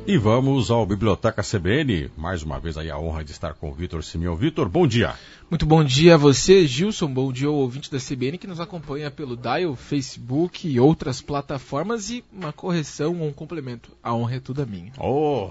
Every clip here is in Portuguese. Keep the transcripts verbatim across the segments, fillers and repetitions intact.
E vamos ao Biblioteca C B N, mais uma vez aí a honra de estar com o Vitor Simeão. Vitor, bom dia. Muito bom dia a você, Gilson, bom dia ao ouvinte da C B N que nos acompanha pelo Dial, Facebook e outras plataformas. E uma correção ou um complemento, a honra é toda minha. Oh.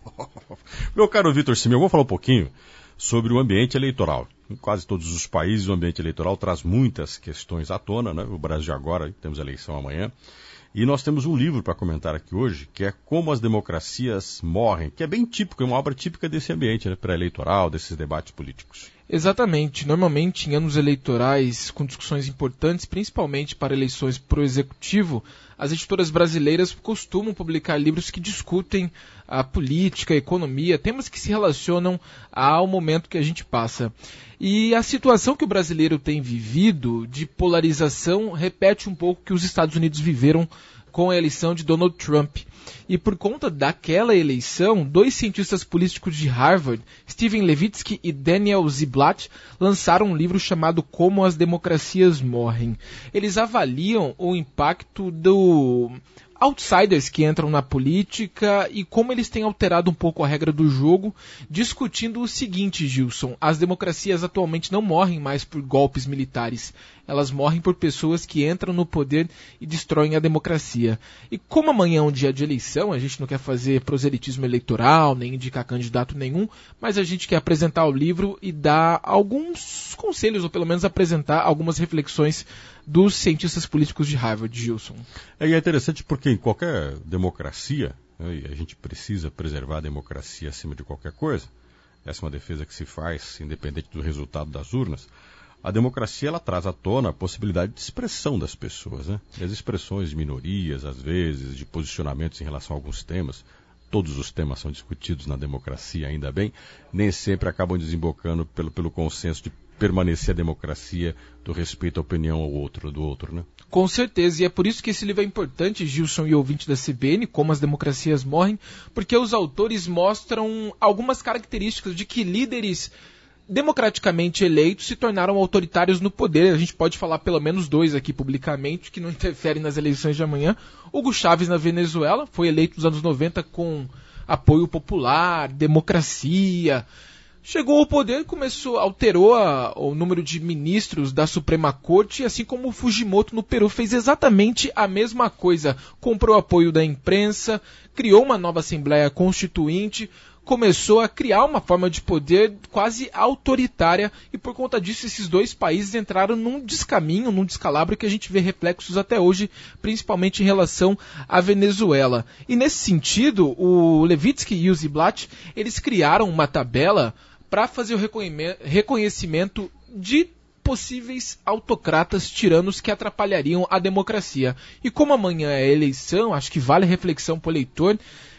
Meu caro Vitor Simeão, vamos falar um pouquinho sobre o ambiente eleitoral. Em quase todos os países o ambiente eleitoral traz muitas questões à tona, né? O Brasil agora, temos eleição amanhã. E nós temos um livro para comentar aqui hoje, que é Como as Democracias Morrem, que é bem típico, é uma obra típica desse ambiente, né, pré-eleitoral, desses debates políticos. Exatamente. Normalmente, em anos eleitorais, com discussões importantes, principalmente para eleições para o Executivo, as editoras brasileiras costumam publicar livros que discutem a política, a economia, temas que se relacionam ao momento que a gente passa. E a situação que o brasileiro tem vivido de polarização repete um pouco o que os Estados Unidos viveram com a eleição de Donald Trump. E por conta daquela eleição, dois cientistas políticos de Harvard, Steven Levitsky e Daniel Ziblatt, lançaram um livro chamado Como as Democracias Morrem. Eles avaliam o impacto do outsiders que entram na política e como eles têm alterado um pouco a regra do jogo, discutindo o seguinte, Gilson: as democracias atualmente não morrem mais por golpes militares, elas morrem por pessoas que entram no poder e destroem a democracia. E como amanhã é um dia de eleição, a gente não quer fazer proselitismo eleitoral, nem indicar candidato nenhum, mas a gente quer apresentar o livro e dar alguns conselhos, ou pelo menos apresentar algumas reflexões dos cientistas políticos de Harvard, Gilson. É, e é interessante porque em qualquer democracia, né, e a gente precisa preservar a democracia acima de qualquer coisa, essa é uma defesa que se faz independente do resultado das urnas. A democracia ela traz à tona a possibilidade de expressão das pessoas, né? E as expressões de minorias, às vezes, de posicionamentos em relação a alguns temas. Todos os temas são discutidos na democracia, ainda bem, nem sempre acabam desembocando pelo, pelo consenso de permanecer a democracia do respeito à opinião ao outro, do outro, né? Com certeza, e é por isso que esse livro é importante, Gilson e ouvinte da C B N, Como as Democracias Morrem, porque os autores mostram algumas características de que líderes democraticamente eleitos se tornaram autoritários no poder. A gente pode falar pelo menos dois aqui publicamente, que não interferem nas eleições de amanhã. Hugo Chávez na Venezuela, foi eleito nos anos noventa com apoio popular, democracia. Chegou ao poder, começou, alterou a, o número de ministros da Suprema Corte, assim como o Fujimoto no Peru fez exatamente a mesma coisa. Comprou apoio da imprensa, criou uma nova Assembleia Constituinte, começou a criar uma forma de poder quase autoritária, e por conta disso esses dois países entraram num descaminho, num descalabro que a gente vê reflexos até hoje, principalmente em relação à Venezuela. E nesse sentido, o Levitsky e o Ziblatt, eles criaram uma tabela para fazer o reconhecimento de possíveis autocratas tiranos que atrapalhariam a democracia. E como amanhã é eleição, acho que vale a reflexão para o eleitor,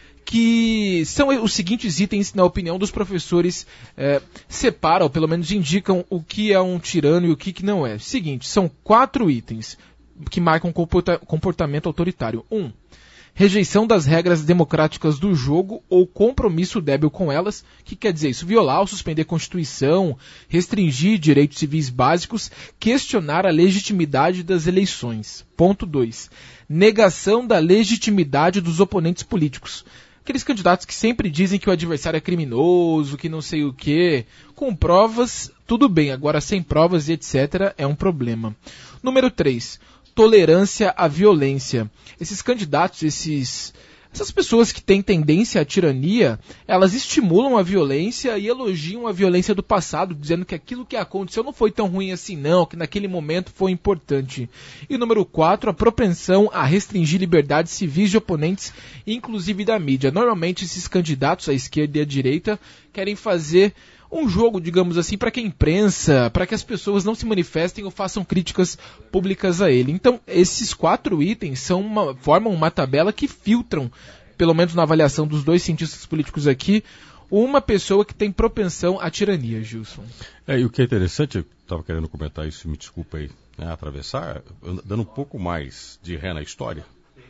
que são os seguintes itens, na opinião dos professores, é, separam, ou pelo menos indicam o que é um tirano e o que, que não é. Seguinte, são quatro itens que marcam comporta- comportamento autoritário. Um, rejeição das regras democráticas do jogo ou compromisso débil com elas, que quer dizer isso, violar ou suspender a Constituição, restringir direitos civis básicos, questionar a legitimidade das eleições. Ponto dois, negação da legitimidade dos oponentes políticos. Aqueles candidatos que sempre dizem que o adversário é criminoso, que não sei o quê. Com provas, tudo bem. Agora, sem provas e etcétera, é um problema. Número três. Tolerância à violência. Esses candidatos, esses, essas pessoas que têm tendência à tirania, elas estimulam a violência e elogiam a violência do passado, dizendo que aquilo que aconteceu não foi tão ruim assim não, que naquele momento foi importante. E número quatro, a propensão a restringir liberdades civis de oponentes, inclusive da mídia. Normalmente esses candidatos, à esquerda e à direita, querem fazer um jogo, digamos assim, para que a imprensa, para que as pessoas não se manifestem ou façam críticas públicas a ele. Então, esses quatro itens são uma, formam uma tabela que filtram, pelo menos na avaliação dos dois cientistas políticos aqui, uma pessoa que tem propensão à tirania, Gilson. É, e o que é interessante, eu estava querendo comentar isso, me desculpa aí, né, atravessar, dando um pouco mais de ré na história.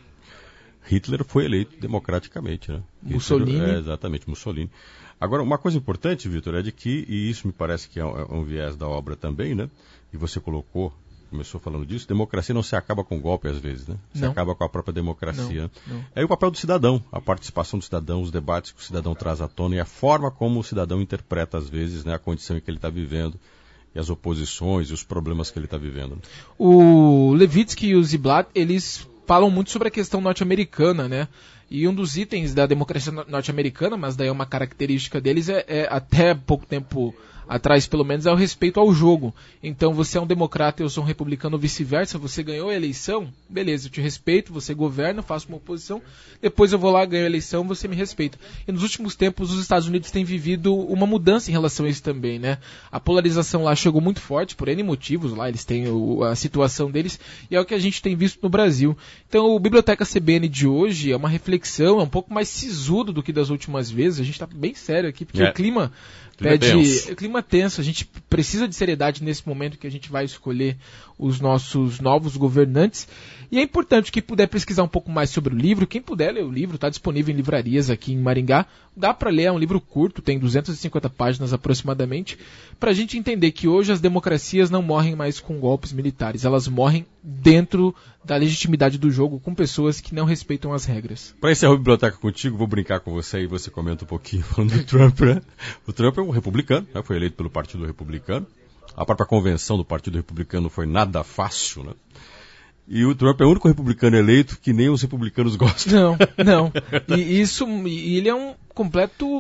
Hitler foi eleito democraticamente, né? Mussolini. Hitler, é, exatamente, Mussolini. Agora, uma coisa importante, Vitor, é de que, e isso me parece que é um, é um viés da obra também, né? E você colocou começou falando disso, democracia não se acaba com golpe às vezes, né? Se Não. acaba com a própria democracia. Não, não. É aí o papel do cidadão, a participação do cidadão, os debates que o cidadão traz à tona e a forma como o cidadão interpreta às vezes, né, a condição em que ele está vivendo e as oposições e os problemas que ele está vivendo. O Levitsky e o Ziblatt, eles falam muito sobre a questão norte-americana, né? E um dos itens da democracia norte-americana, mas daí é uma característica deles, é, é até pouco tempo atrás, pelo menos, é o respeito ao jogo. Então, você é um democrata e eu sou um republicano, ou vice-versa, você ganhou a eleição, beleza, eu te respeito, você governa, faço uma oposição, depois eu vou lá, ganho a eleição, você me respeita. E nos últimos tempos, os Estados Unidos têm vivido uma mudança em relação a isso também, né? A polarização lá chegou muito forte, por N motivos lá, eles têm o, a situação deles, e é o que a gente tem visto no Brasil. Então, o Biblioteca C B N de hoje é uma reflexão, é um pouco mais sisudo do que das últimas vezes, a gente tá bem sério aqui, porque É. o clima... Clima Pede tenso. clima tenso, a gente precisa de seriedade nesse momento que a gente vai escolher os nossos novos governantes. E é importante que puder pesquisar um pouco mais sobre o livro, quem puder ler o livro, está disponível em livrarias aqui em Maringá. Dá para ler, é um livro curto, tem duzentas e cinquenta páginas aproximadamente, para a gente entender que hoje as democracias não morrem mais com golpes militares, elas morrem dentro da legitimidade do jogo, com pessoas que não respeitam as regras. Para encerrar a biblioteca contigo, vou brincar com você e você comenta um pouquinho falando do Trump, né? O Trump é um republicano, né? Foi eleito pelo Partido Republicano. A própria convenção do Partido Republicano foi nada fácil, né? E o Trump é o único republicano eleito que nem os republicanos gostam. Não, não. E isso, e ele é um completo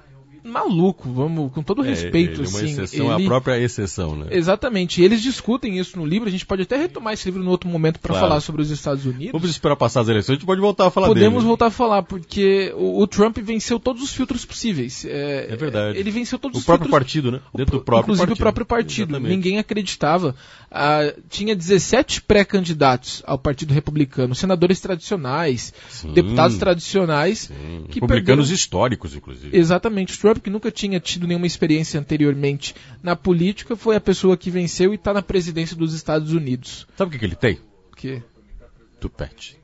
maluco, vamos, com todo respeito, é, ele é uma assim. exceção, ele... a própria exceção, né? Exatamente. E eles discutem isso no livro, a gente pode até retomar esse livro em outro momento para Claro. falar sobre os Estados Unidos. Vamos esperar passar as eleições, a gente pode voltar a falar Podemos dele. voltar a falar, porque o, o Trump venceu todos os filtros possíveis. É, É verdade. Ele venceu todos O os próprio filtros. partido, né? Dentro do próprio Inclusive partido. o próprio partido. Exatamente. Ninguém acreditava. Ah, tinha dezessete pré-candidatos ao Partido Republicano, senadores tradicionais, Sim. deputados tradicionais, Sim. que Republicanos perderam... históricos, inclusive. Exatamente. Trump, que nunca tinha tido nenhuma experiência anteriormente na política, foi a pessoa que venceu e está na presidência dos Estados Unidos. Sabe o que, que ele tem? O quê? Tupete.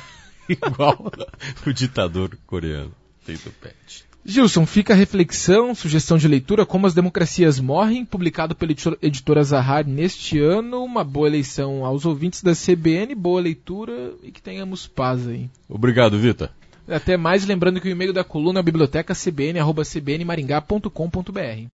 Igual o ditador coreano. Tem tupete. Gilson, fica a reflexão, sugestão de leitura, Como as Democracias Morrem, publicado pela editora Zahar neste ano. Uma boa eleição aos ouvintes da C B N, boa leitura e que tenhamos paz aí. Obrigado, Vitor. Até mais, lembrando que o e-mail da coluna é biblioteca c b n arroba c b n maringá ponto com ponto b r.